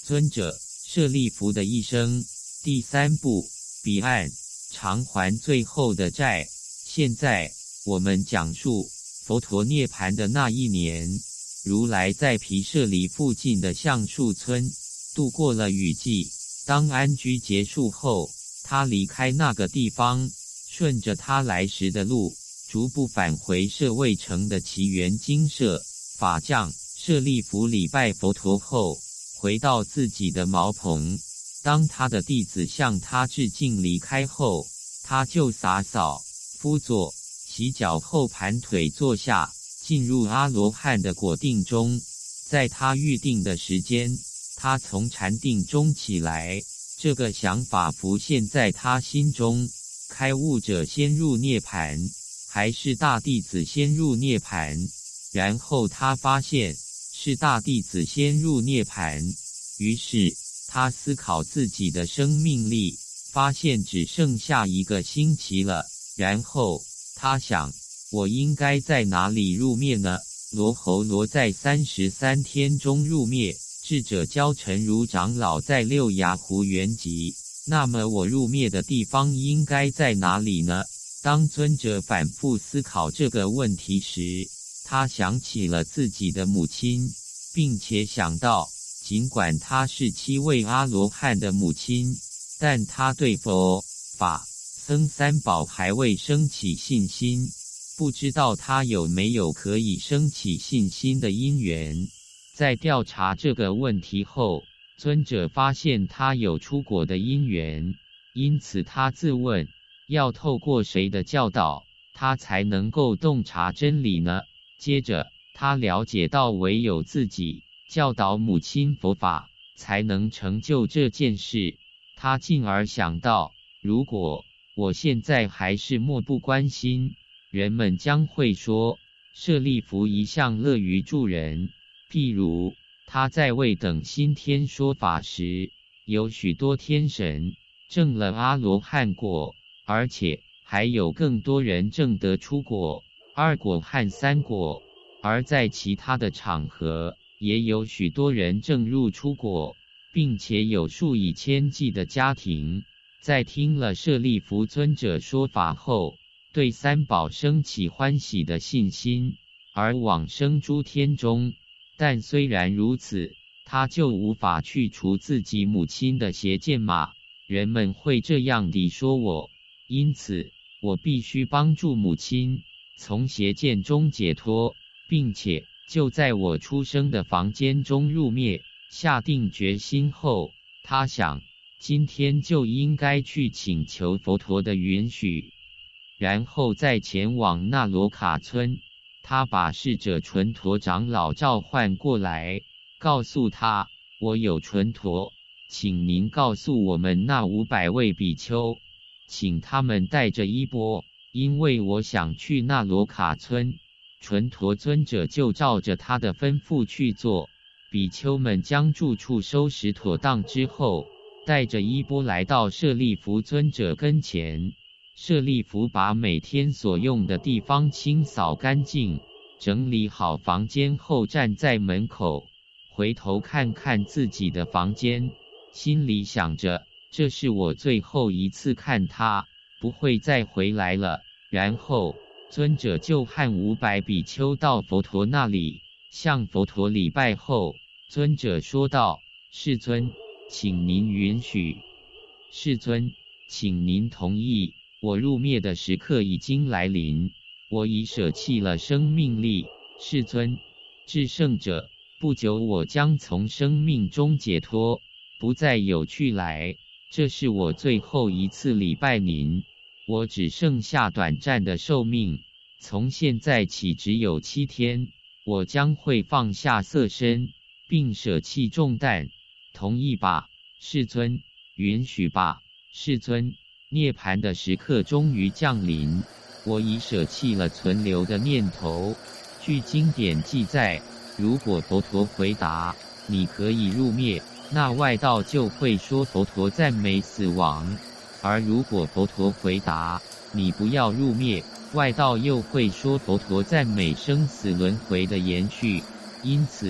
尊者，舍利弗的一生，第三部，彼岸，偿还最后的债。现在我们讲述佛陀涅槃的那一年，如来在毗舍离附近的橡树村度过了雨季。当安居结束后，他离开那个地方，顺着他来时的路，逐步返回舍卫城的祇园精舍。法将舍利弗礼拜佛陀后，回到自己的茅棚。当他的弟子向他致敬离开后，他就洒扫、敷座、洗脚后盘腿坐下，进入阿罗汉的果定中。在他预定的时间，他从禅定中起来，这个想法浮现在他心中：开悟者先入涅槃，还是大弟子先入涅槃？然后他发现是大弟子先入涅槃，于是他思考自己的生命力，发现只剩下1个星期了。然后他想，我应该在哪里入灭呢？罗睺罗在33天中入灭，智者交陈如长老在六牙湖圆寂，那么我入灭的地方应该在哪里呢？当尊者反复思考这个问题时，他想起了自己的母亲，并且想到，尽管她是7位阿罗汉的母亲，但她对佛、法、僧三宝还未升起信心，不知道她有没有可以升起信心的因缘。在调查这个问题后，尊者发现他有出果的因缘，因此他自问，要透过谁的教导，他才能够洞察真理呢？接着他了解到，唯有自己教导母亲佛法，才能成就这件事。他进而想到，如果我现在还是漠不关心，人们将会说，舍利弗一向乐于助人。譬如他在未等新天说法时，有许多天神证了阿罗汉果，而且还有更多人证得出果、2果和3果。而在其他的场合，也有许多人证入出果，并且有数以千计的家庭在听了舍利弗尊者说法后，对三宝生起欢喜的信心，而往生诸天中。但虽然如此，他就无法去除自己母亲的邪见嘛。人们会这样地说我，因此我必须帮助母亲从邪见中解脱，并且就在我出生的房间中入灭。下定决心后，他想，今天就应该去请求佛陀的允许，然后再前往那罗卡村。他把侍者纯陀长老召唤过来，告诉他，我有纯陀，请您告诉我们那500位比丘，请他们带着衣钵，因为我想去那罗卡村。纯陀尊者就照着他的吩咐去做。比丘们将住处收拾妥当之后，带着衣钵来到舍利弗尊者跟前。舍利弗把每天所用的地方清扫干净，整理好房间后，站在门口，回头看看自己的房间，心里想着，这是我最后一次看他，不会再回来了。然后尊者就和500比丘到佛陀那里，向佛陀礼拜后，尊者说道，世尊，请您允许。世尊，请您同意，我入灭的时刻已经来临，我已舍弃了生命力。世尊，至圣者，不久我将从生命中解脱，不再有去来，这是我最后一次礼拜您。我只剩下短暂的寿命，从现在起只有7天，我将会放下色身，并舍弃重担，同意吧？世尊，允许吧？世尊，涅槃的时刻终于降临，我已舍弃了存留的念头。据经典记载，如果佛陀回答你可以入灭，那外道就会说佛陀赞美死亡；而如果佛陀回答你不要入灭，外道又会说佛陀赞美生死轮回的延续。因此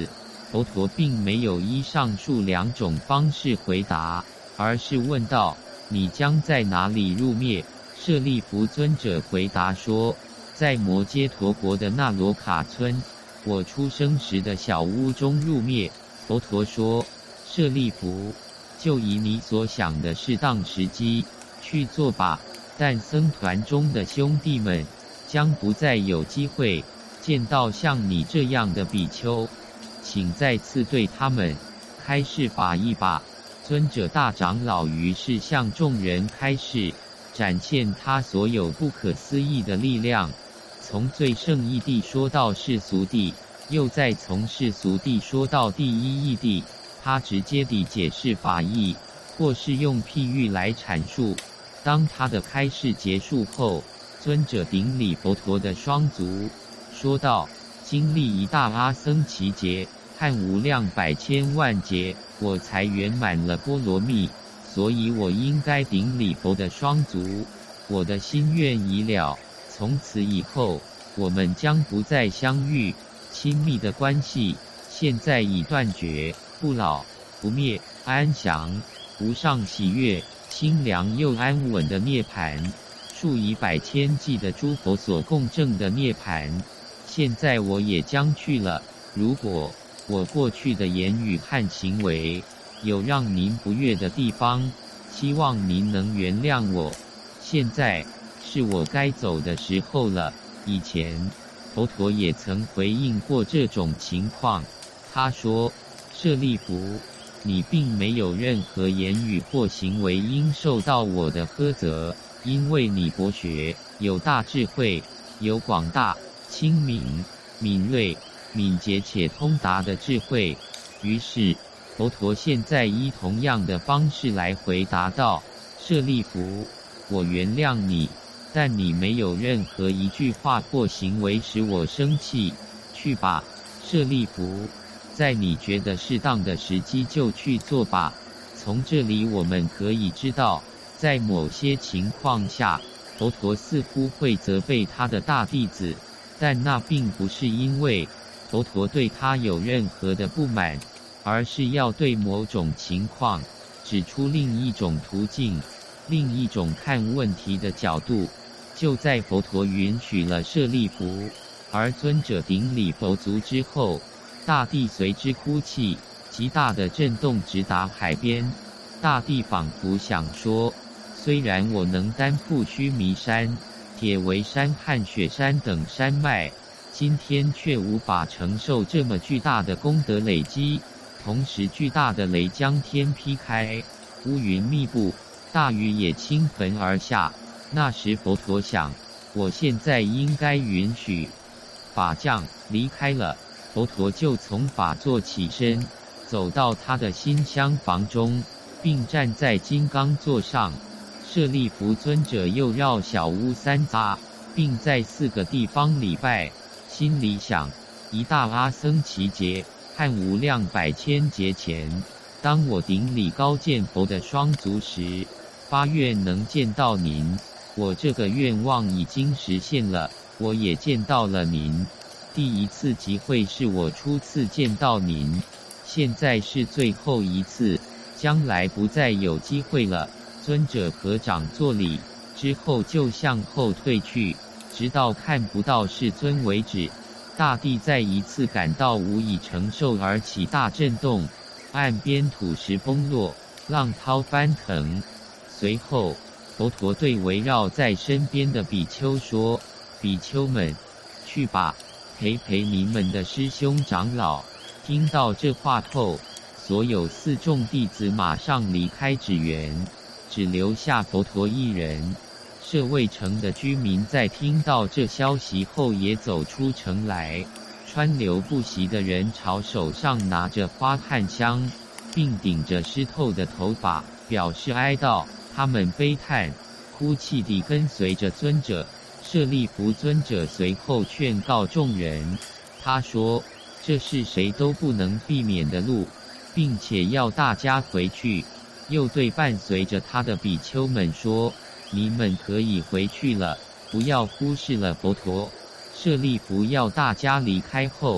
佛陀并没有依上述2种方式回答，而是问道：你将在哪里入灭？舍利弗尊者回答说：在摩揭陀国的那罗卡村，我出生时的小屋中入灭。佛陀说：舍利弗，就以你所想的适当时机去做吧，但僧团中的兄弟们将不再有机会见到像你这样的比丘，请再次对他们开示法义吧。尊者大长老于是向众人开示，展现他所有不可思议的力量，从最胜义谛说到世俗谛，又再从世俗谛说到第一义谛。他直接地解释法义，或是用譬喻来阐述。当他的开示结束后，尊者顶礼佛陀的双足，说道：经历一大阿僧祇劫和无量百千万劫，我才圆满了波罗蜜，所以我应该顶礼佛的双足。我的心愿已了，从此以后我们将不再相遇，亲密的关系现在已断绝，不老不灭，安详无上喜悦，清凉又安稳的涅槃，数以百千计的诸佛所共证的涅槃，现在我也将去了。如果我过去的言语和行为有让您不悦的地方，希望您能原谅我。现在是我该走的时候了。以前佛陀也曾回应过这种情况，他说：舍利弗，你并没有任何言语或行为应受到我的苛责，因为你博学，有大智慧，有广大、清明、敏锐、敏捷且通达的智慧。于是佛陀现在依同样的方式来回答道：舍利弗，我原谅你，但你没有任何一句话或行为使我生气。去吧，舍利弗，在你觉得适当的时机就去做吧。从这里我们可以知道，在某些情况下，佛陀似乎会责备他的大弟子，但那并不是因为佛陀对他有任何的不满，而是要对某种情况指出另一种途径，另一种看问题的角度。就在佛陀允许了舍利弗，而尊者顶礼佛足之后，大地随之哭泣，极大的震动直达海边。大地仿佛想说：虽然我能担负须弥山、铁围山和雪山等山脉，今天却无法承受这么巨大的功德累积。同时巨大的雷将天劈开，乌云密布，大雨也倾盆而下。那时佛陀想，我现在应该允许法降离开了。佛陀就从法座起身，走到他的新厢房中，并站在金刚座上。舍利弗尊者又绕小屋3匝，并在4个地方礼拜，心里想：一大阿僧祇劫和无量百千劫前，当我顶礼高见佛的双足时，发愿能见到您。我这个愿望已经实现了，我也见到了您。第一次集会是我初次见到您，现在是最后一次，将来不再有机会了。尊者合掌作礼之后就向后退去，直到看不到世尊为止。大地再一次感到无以承受而起大震动，岸边土石崩落，浪涛翻腾。随后佛陀对围绕在身边的比丘说：比丘们，去吧，陪陪你们的师兄长老。听到这话后，所有4众弟子马上离开祇园，只留下佛陀一人。舍卫城的居民在听到这消息后也走出城来，川流不息的人潮手上拿着花和香，并顶着湿透的头发，表示哀悼。他们悲叹、哭泣地跟随着尊者。舍利弗尊者随后劝告众人，他说：这是谁都不能避免的路，并且要大家回去。又对伴随着他的比丘们说：你们可以回去了，不要忽视了佛陀。舍利弗要大家离开后，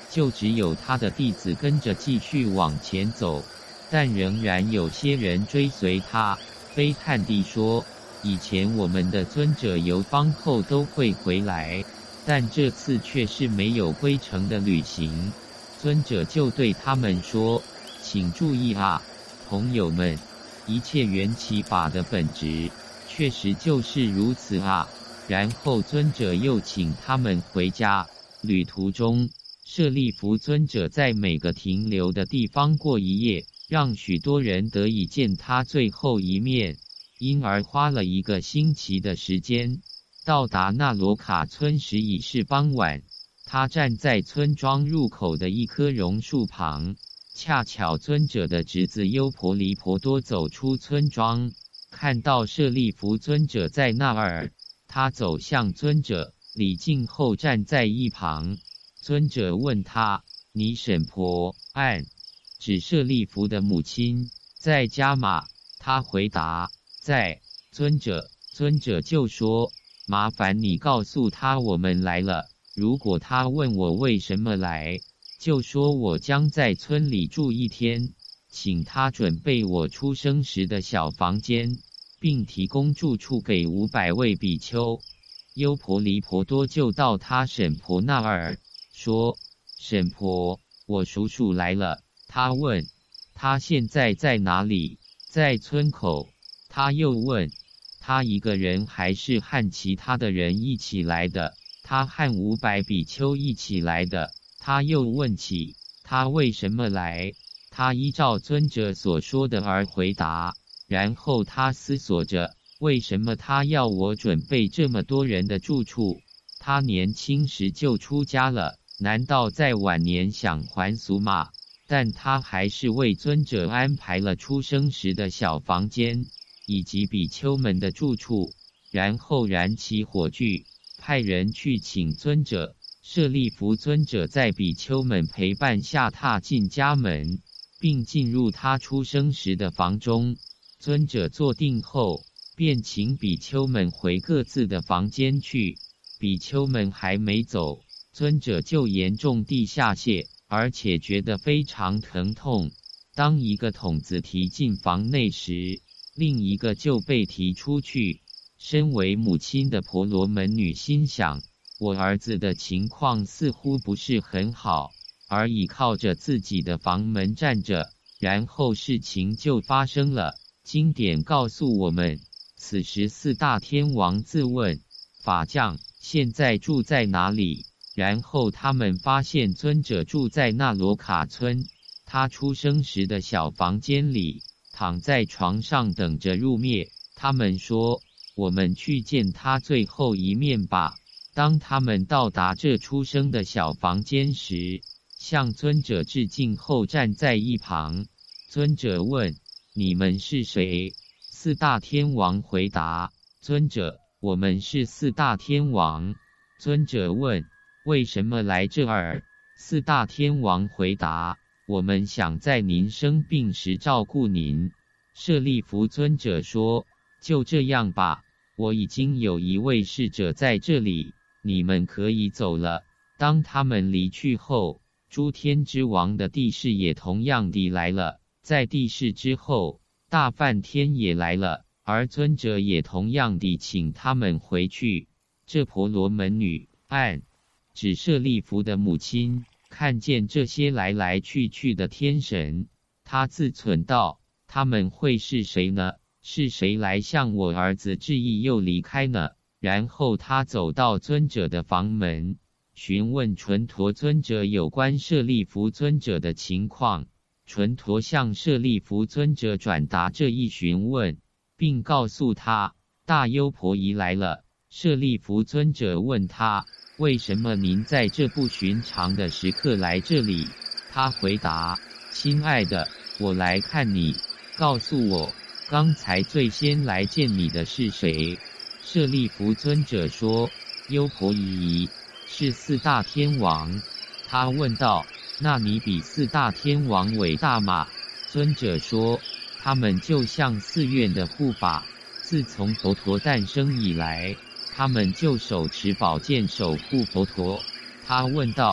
就只有他的弟子跟着继续往前走，但仍然有些人追随他，悲叹地说：以前我们的尊者游方后都会回来，但这次却是没有归程的旅行。尊者就对他们说：请注意啊，朋友们，一切缘起法的本质确实就是如此啊。然后尊者又请他们回家。旅途中，舍利弗尊者在每个停留的地方过一夜，让许多人得以见他最后一面，因而花了1个星期的时间。到达那罗卡村时已是傍晚，他站在村庄入口的一棵榕树旁，恰巧尊者的侄子优婆离婆多走出村庄，看到舍利弗尊者在那儿，他走向尊者，礼敬后站在一旁。尊者问他：你婶婆按指舍利弗的母亲在家吗？他回答：在。尊者就说：麻烦你告诉他我们来了。如果他问我为什么来，就说我将在村里住1天，请他准备我出生时的小房间，并提供住处给500位比丘。优婆离婆多就到他婶婆那儿，说：婶婆，我叔叔来了。他问：他现在在哪里？在村口。他又问：他一个人还是和其他的人一起来的？他和500比丘一起来的。他又问起他为什么来，他依照尊者所说的而回答。然后他思索着，为什么他要我准备这么多人的住处？他年轻时就出家了，难道在晚年想还俗吗？但他还是为尊者安排了出生时的小房间，以及比丘们的住处，然后燃起火炬，派人去请尊者。舍利弗尊者在比丘们陪伴下踏进家门，并进入他出生时的房中。尊者坐定后，便请比丘们回各自的房间去。比丘们还没走，尊者就严重地下泻，而且觉得非常疼痛。当一个桶子提进房内时，另一个就被提出去。身为母亲的婆罗门女心想，我儿子的情况似乎不是很好，而倚靠着自己的房门站着。然后事情就发生了。经典告诉我们，此时4大天王自问：法将现在住在哪里？然后他们发现尊者住在那罗卡村，他出生时的小房间里，躺在床上等着入灭。他们说：我们去见他最后一面吧。当他们到达这出生的小房间时，向尊者致敬后站在一旁。尊者问：你们是谁？4大天王回答：尊者，我们是4大天王。尊者问：为什么来这儿？4大天王回答：我们想在您生病时照顾您。舍利弗尊者说：就这样吧，我已经有1位侍者在这里，你们可以走了。当他们离去后，诸天之王的帝释也同样地来了。在帝释之后，大梵天也来了，而尊者也同样地请他们回去。这婆罗门女按指舍利弗的母亲看见这些来来去去的天神，她自忖道：他们会是谁呢？是谁来向我儿子致意又离开呢？然后他走到尊者的房门，询问纯陀尊者有关舍利弗尊者的情况。纯陀向舍利弗尊者转达这一询问，并告诉他大优婆夷来了。舍利弗尊者问他：为什么您在这不寻常的时刻来这里？他回答：亲爱的，我来看你，告诉我，刚才最先来见你的是谁？舍利弗尊者说：优婆夷，是4大天王。他问道：那你比4大天王伟大吗？尊者说：他们就像寺院的护法，自从佛陀诞生以来，他们就手持宝剑守护佛陀。他问道：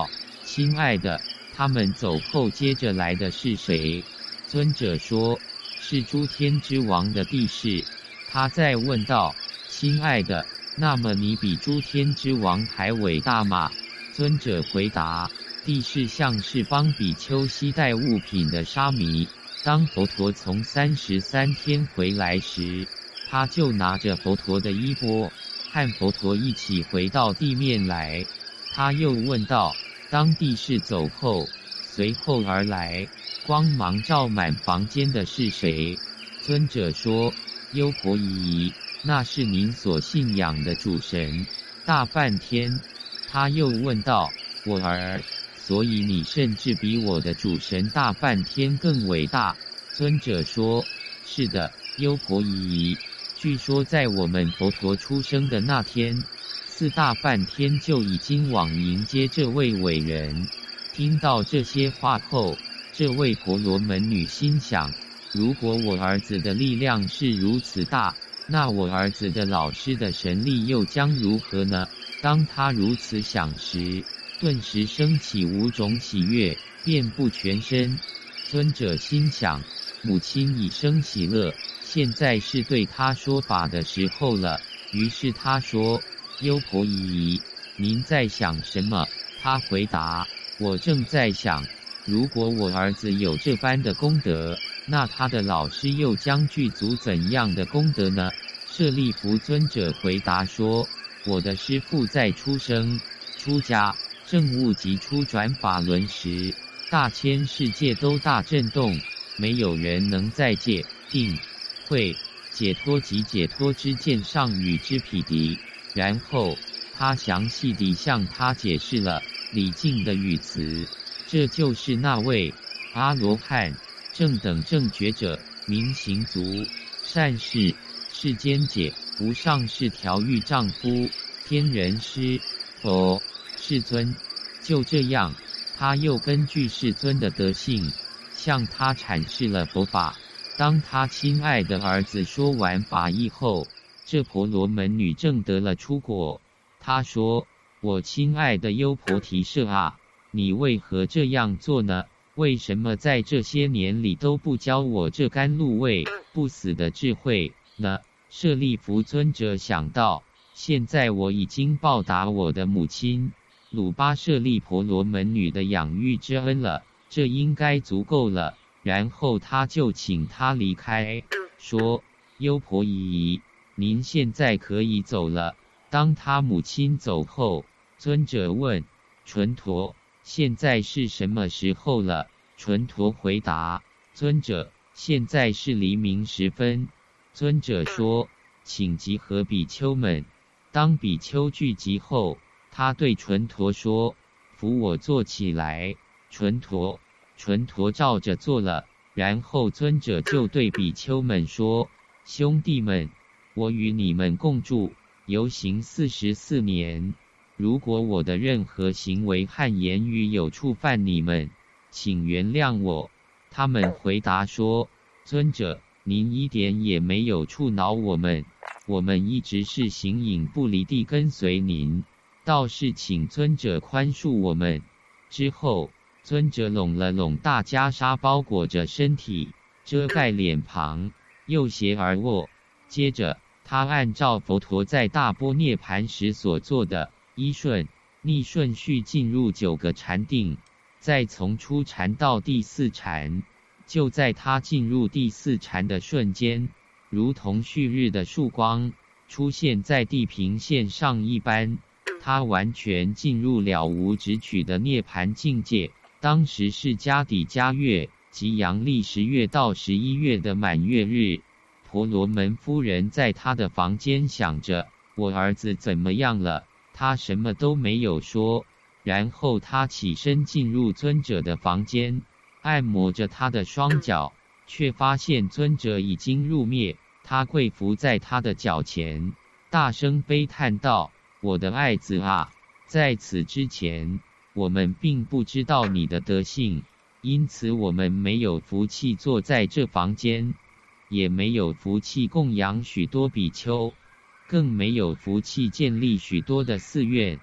亲爱的，他们走后接着来的是谁？尊者说，是诸天之王的帝释。他再问道，亲爱的，那么你比诸天之王还伟大吗？尊者回答，帝释像是帮比丘携带物品的沙弥。当佛陀从33天回来时，他就拿着佛陀的衣钵，和佛陀一起回到地面来。他又问道，当帝释走后，随后而来，光芒照满房间的是谁？尊者说，优婆夷，那是您所信仰的主神。大半天，他又问道，我儿，所以你甚至比我的主神大半天更伟大？尊者说，是的，优婆夷。据说在我们佛陀出生的那天，4大半天就已经往迎接这位伟人。听到这些话后，这位婆罗门女心想，如果我儿子的力量是如此大，那我儿子的老师的神力又将如何呢？当他如此想时，顿时升起5种喜悦，遍布全身。尊者心想，母亲已生喜乐，现在是对他说法的时候了。于是他说，优婆夷，您在想什么？他回答，我正在想，如果我儿子有这般的功德，那他的老师又将具足怎样的功德呢？舍利弗尊者回答说，我的师父在出生、出家、证悟及出转法轮时，大千世界都大震动，没有人能在戒、定、慧、解脱及解脱之见上与之匹敌。然后他详细地向他解释了礼敬的语词，这就是那位阿罗汉、正等正觉者、明行足、善事、世间解、无上士调御丈夫、天人师、佛、世尊。就这样，他又根据世尊的德性，向他阐释了佛法。当他亲爱的儿子说完法义后，这婆罗门女证得了出果。他说，我亲爱的优婆提舍啊，你为何这样做呢？为什么在这些年里都不教我这甘露味不死的智慧呢？舍利弗尊者想到，现在我已经报答我的母亲鲁巴舍利婆罗门女的养育之恩了，这应该足够了。然后他就请他离开，说，优婆夷，您现在可以走了。当他母亲走后，尊者问纯陀，现在是什么时候了？纯陀回答，尊者，现在是黎明时分。尊者说，请集合比丘们。当比丘聚集后，他对纯陀说，扶我坐起来。纯陀照着做了。然后尊者就对比丘们说，兄弟们，我与你们共住游行44年，如果我的任何行为和言语有触犯你们，请原谅我。他们回答说，尊者，您一点也没有触恼我们，我们一直是形影不离地跟随您，倒是请尊者宽恕我们。之后尊者拢了拢大袈裟，包裹着身体，遮盖脸庞，右斜而卧。接着他按照佛陀在大般涅盘时所做的依顺逆顺序进入9个禅定，再从初禅到第4禅。就在他进入第4禅的瞬间，如同旭日的曙光出现在地平线上一般，他完全进入了无执取的涅盘境界。当时是迦底迦月，即阳历10月到11月的满月日。婆罗门夫人在他的房间想着，我儿子怎么样了？他什么都没有说。然后他起身进入尊者的房间，按摩着他的双脚，却发现尊者已经入灭。他跪伏在他的脚前，大声悲叹道，我的爱子啊，在此之前我们并不知道你的德性，因此我们没有福气坐在这房间，也没有福气供养许多比丘，更没有福气建立许多的寺院。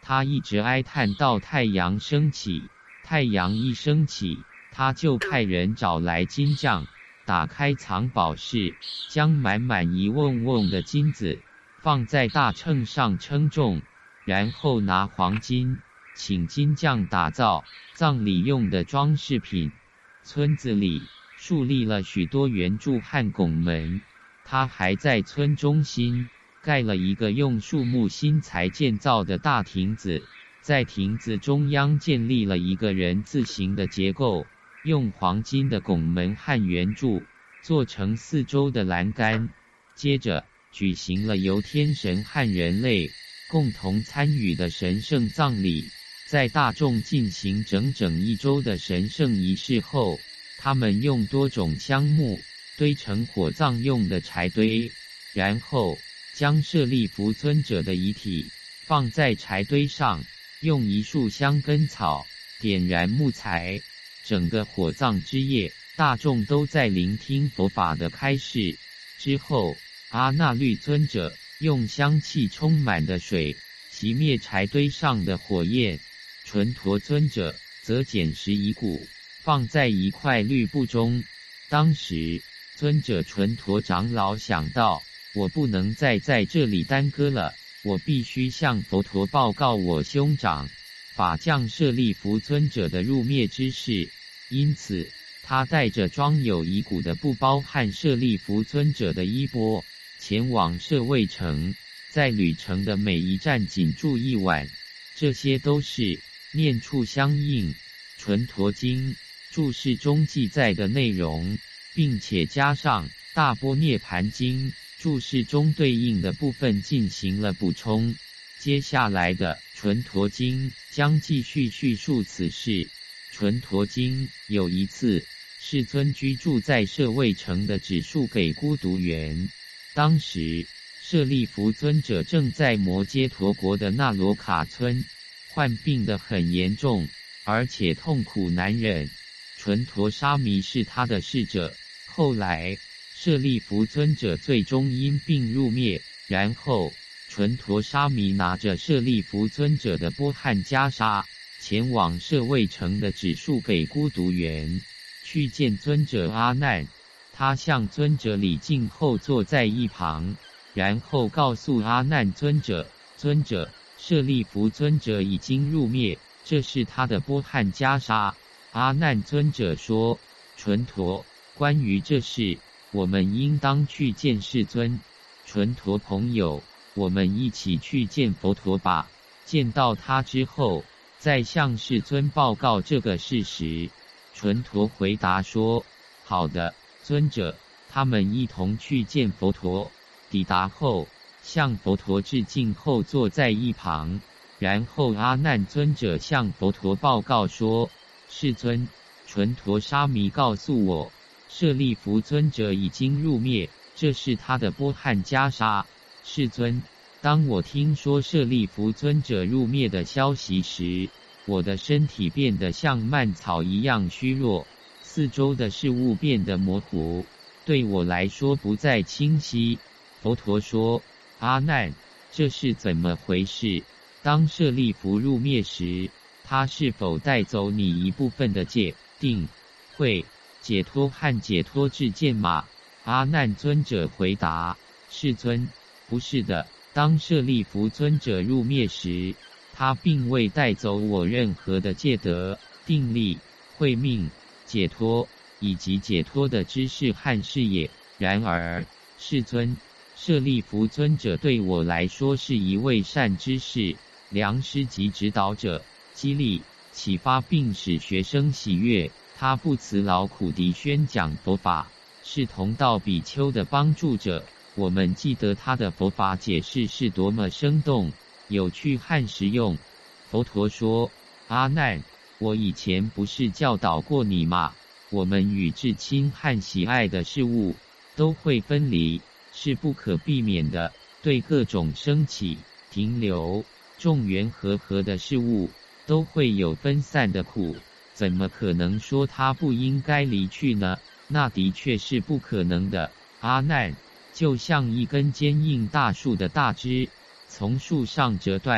他一直哀叹到太阳升起。太阳一升起，他就派人找来金匠，打开藏宝室，将满满一瓮瓮的金子放在大秤上称重，然后拿黄金请金匠打造葬礼用的装饰品。村子里树立了许多圆柱和拱门，他还在村中心盖了一个用树木新材建造的大亭子，在亭子中央建立了一个人字形的结构，用黄金的拱门和圆柱做成四周的栏杆。接着举行了由天神和人类共同参与的神圣葬礼。在大众进行整整1周的神圣仪式后，他们用多种香木堆成火葬用的柴堆，然后将舍利弗尊者的遗体放在柴堆上，用一束香根草点燃木材。整个火葬之夜，大众都在聆听佛法的开示。之后，阿那律尊者用香气充满的水熄灭柴堆上的火焰，纯陀尊者则捡拾遗骨放在一块绿布中。当时尊者纯陀长老想到，我不能再在这里耽搁了，我必须向佛陀报告我兄长法将舍利弗尊者的入灭之事。因此他带着装有遗骨的布包和舍利弗尊者的衣钵前往舍卫城，在旅程的每一站仅住1晚。这些都是念处相应纯陀经注释中记载的内容，并且加上大般涅盘经注释中对应的部分进行了补充。接下来的纯陀经将继续叙述此事。纯陀经有一次，世尊居住在舍卫城的指数给孤独园。当时舍利弗尊者正在摩揭陀国的那罗卡村，患病得很严重，而且痛苦难忍。纯陀沙弥是他的侍者。后来舍利弗尊者最终因病入灭，然后纯陀沙弥拿着舍利弗尊者的钵和袈裟前往舍卫城的指数给孤独园，去见尊者阿难。他向尊者礼敬后坐在一旁，然后告诉阿难尊者，尊者，舍利弗尊者已经入灭，这是他的钵和袈裟。阿难尊者说，纯陀，关于这事，我们应当去见世尊。纯陀朋友，我们一起去见佛陀吧。见到他之后，再向世尊报告这个事实。纯陀回答说，好的，尊者。他们一同去见佛陀，抵达后向佛陀致敬后坐在一旁。然后阿难尊者向佛陀报告说，世尊，纯陀沙弥告诉我，舍利弗尊者已经入灭，这是他的钵和袈裟。世尊，当我听说舍利弗尊者入灭的消息时，我的身体变得像蔓草一样虚弱，四周的事物变得模糊，对我来说不再清晰。佛陀说，阿难，这是怎么回事？当舍利弗入灭时，他是否带走你一部分的戒、定、慧、解脱和解脱智见吗？阿难尊者回答，世尊，不是的。当舍利弗尊者入灭时，他并未带走我任何的戒德、定力、慧命、解脱以及解脱的知识和事业。然而，世尊，舍利弗尊者对我来说是一位善知识、良师及指导者，激励、启发并使学生喜悦。他不辞劳苦地宣讲佛法，是同道比丘的帮助者。我们记得他的佛法解释是多么生动、有趣和实用。佛陀说，阿难，我以前不是教导过你吗？我们与至亲和喜爱的事物都会分离，是不可避免的。对各种升起、停留、众缘和合的事物，都会有分散的苦，怎么可能说它不应该离去呢？那的确是不可能的。阿难，就像一根坚硬大树的大枝从树上折断，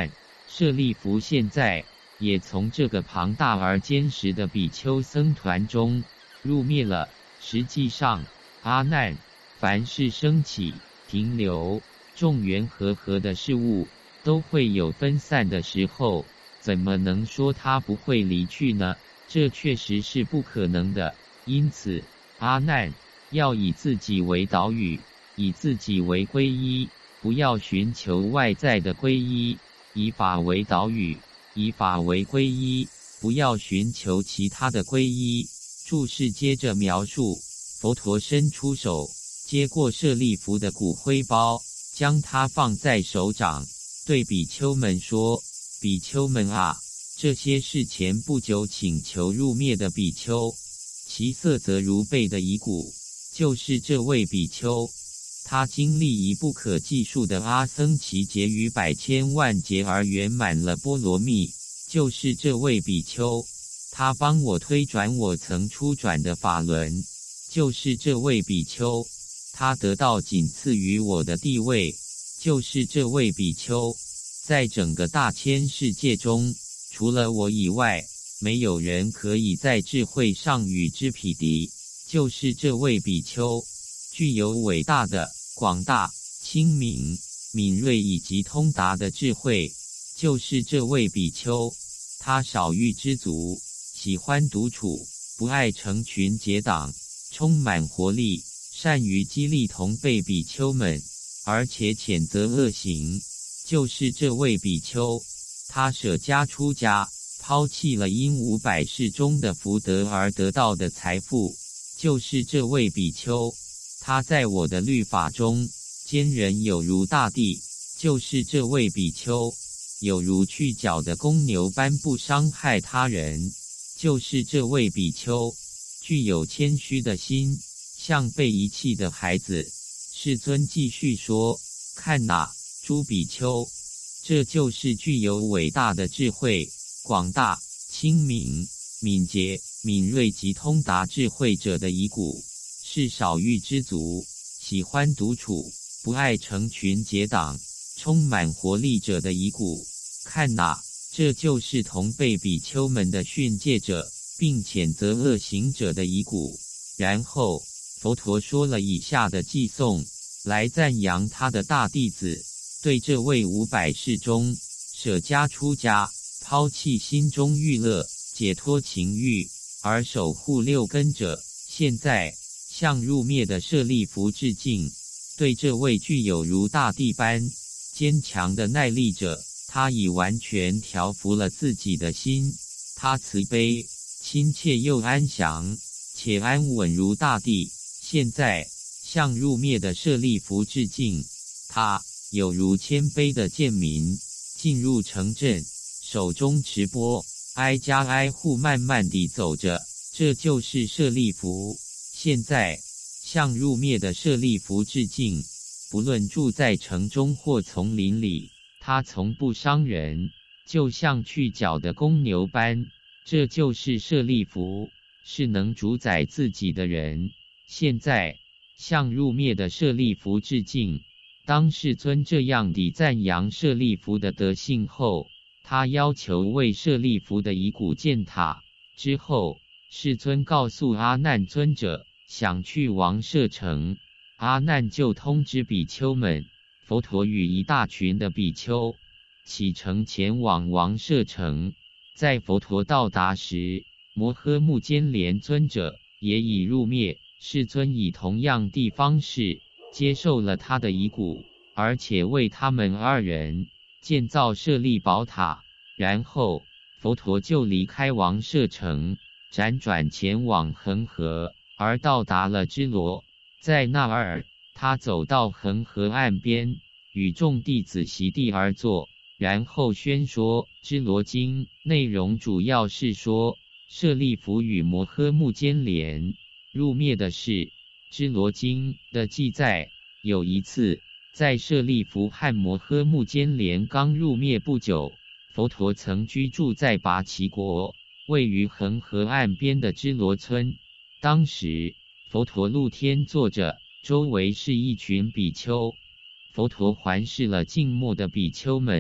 舍利弗现在也从这个庞大而坚实的比丘僧团中入灭了。实际上，阿难，凡是升起、停留、众缘和合的事物，都会有分散的时候，怎么能说它不会离去呢？这确实是不可能的。因此，阿难要以自己为导语，以自己为皈依，不要寻求外在的皈依，以法为导语，以法为皈依，不要寻求其他的皈依。注释接着描述，佛陀伸出手，接过舍利弗的骨灰包，将它放在手掌，对比丘们说：比丘们啊，这些是前不久请求入灭的比丘，其色泽如贝的遗骨，就是这位比丘。他经历以不可计数的阿僧祇劫与百千万劫而圆满了波罗蜜，就是这位比丘。他帮我推转我曾初转的法轮，就是这位比丘。他得到仅次于我的地位，就是这位比丘。在整个大千世界中，除了我以外，没有人可以在智慧上与之匹敌，就是这位比丘。具有伟大的、广大、清明、敏锐以及通达的智慧，就是这位比丘。他少欲知足，喜欢独处，不爱成群结党，充满活力，善于激励同辈比丘们，而且谴责恶行，就是这位比丘。他舍家出家，抛弃了因500世中的福德而得到的财富，就是这位比丘。他在我的律法中，坚忍有如大地，就是这位比丘。有如去角的公牛般不伤害他人，就是这位比丘。具有谦虚的心，像被遗弃的孩子。世尊继续说：看哪，诸比丘，这就是具有伟大的智慧、广大、清明、敏捷、敏锐及通达智慧者的遗骨，是少欲知足，喜欢独处，不爱成群结党，充满活力者的遗骨。看哪，这就是同辈比丘们的训诫者，并谴责恶行者的遗骨。然后佛陀说了以下的偈颂，来赞扬他的大弟子，对这位500世中舍家出家，抛弃心中欲乐，解脱情欲，而守护6根者，现在向入灭的舍利弗致敬。对这位具有如大地般坚强的耐力者，他已完全调伏了自己的心，他慈悲、亲切又安详，且安稳如大地。现在向入灭的舍利弗致敬，他有如谦卑的贱民，进入城镇，手中持钵，挨家挨户慢慢地走着，这就是舍利弗。现在向入灭的舍利弗致敬，不论住在城中或丛林里，他从不伤人，就像去角的公牛般，这就是舍利弗，是能主宰自己的人。现在向入灭的舍利弗致敬。当世尊这样地赞扬舍利弗的德性后，他要求为舍利弗的遗骨建塔。之后，世尊告诉阿难尊者，想去王舍城。阿难就通知比丘们，佛陀与一大群的比丘启程前往王舍城。在佛陀到达时，摩诃目犍连尊者也已入灭。世尊以同样地方式接受了他的遗骨，而且为他们2人建造舍利宝塔。然后佛陀就离开王舍城，辗转前往恒河，而到达了支罗。在那儿，他走到恒河岸边，与众弟子席地而坐，然后宣说《支罗经》。内容主要是说舍利弗与摩诃目犍连入灭的事。《支罗经》的记载，有一次，在舍利弗和摩诃目犍连刚入灭不久，佛陀曾居住在拔岐国，位于恒河岸边的支罗村。当时，佛陀露天坐着，周围是一群比丘。佛陀环视了静默的比丘们，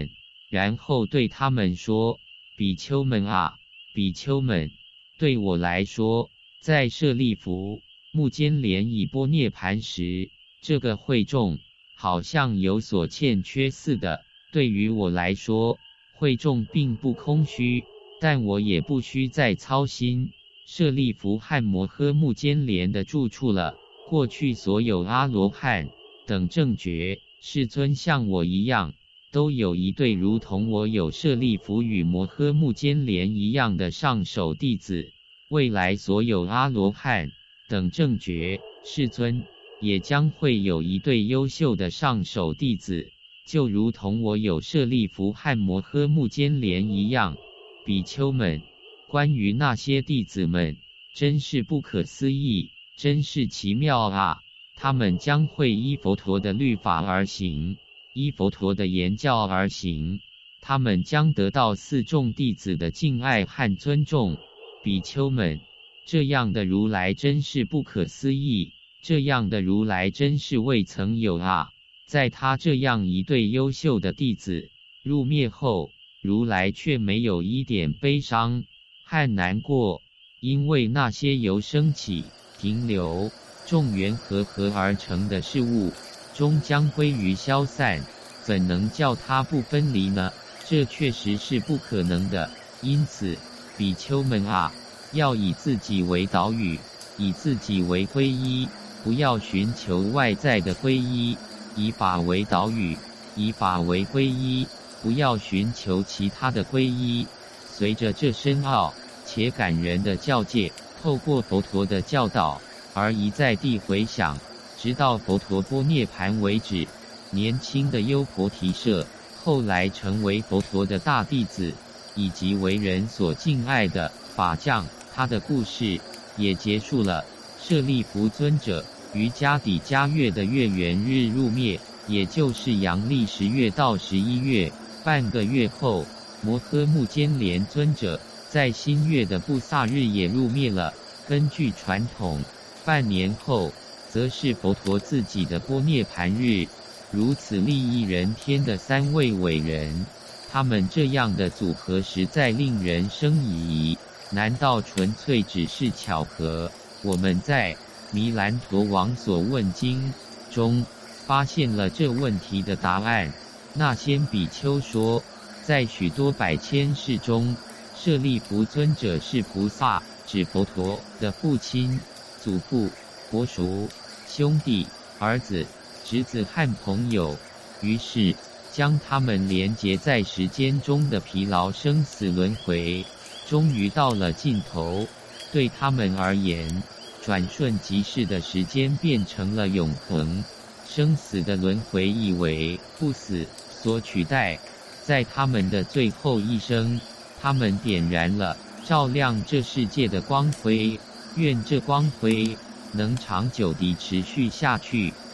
然后对他们说：比丘们啊，比丘们，对我来说，在舍利弗、目犍连已波涅盘时，这个会众好像有所欠缺似的。对于我来说，会众并不空虚，但我也不需再操心舍利弗和摩诃目犍连的住处了。过去所有阿罗汉等正觉世尊像我一样，都有一对如同我有舍利弗与摩诃目犍连一样的上首弟子。未来所有阿罗汉等正觉世尊也将会有一对优秀的上首弟子，就如同我有舍利弗和摩诃目犍连一样。比丘们，关于那些弟子们，真是不可思议，真是奇妙啊！他们将会依佛陀的律法而行，依佛陀的言教而行，他们将得到四众弟子的敬爱和尊重。比丘们，这样的如来真是不可思议，这样的如来真是未曾有啊！在他这样一对优秀的弟子入灭后，如来却没有一点悲伤和难过，因为那些由升起、停留、众缘和合而成的事物，终将归于消散，怎能叫它不分离呢？这确实是不可能的。因此，比丘们啊，要以自己为导语，以自己为皈依，不要寻求外在的皈依，以法为导语，以法为皈依，不要寻求其他的皈依。随着这深奥且感人的教戒，透过佛陀的教导而一再地回想，直到佛陀波涅盘为止。年轻的优婆提舍后来成为佛陀的大弟子，以及为人所敬爱的法将，他的故事也结束了。舍利弗尊者于迦底迦月的月圆日入灭，也就是阳历10月到11月，半个月后，摩诃目犍连尊者在新月的布萨日也入灭了。根据传统，半年后则是佛陀自己的波涅盘日。如此利益人天的三位伟人，他们这样的组合实在令人生疑。难道纯粹只是巧合？我们在弥兰陀王所问经中发现了这问题的答案。那仙比丘说，在许多百千世中，舍利弗尊者是菩萨，指佛陀的父亲、祖父、伯叔、兄弟、儿子、侄子和朋友，于是将他们连结在时间中的疲劳生死轮回，终于到了尽头。对他们而言，转瞬即逝的时间变成了永恒，生死的轮回以为不死所取代。在他们的最后一生，他们点燃了照亮这世界的光辉，愿这光辉能长久地持续下去。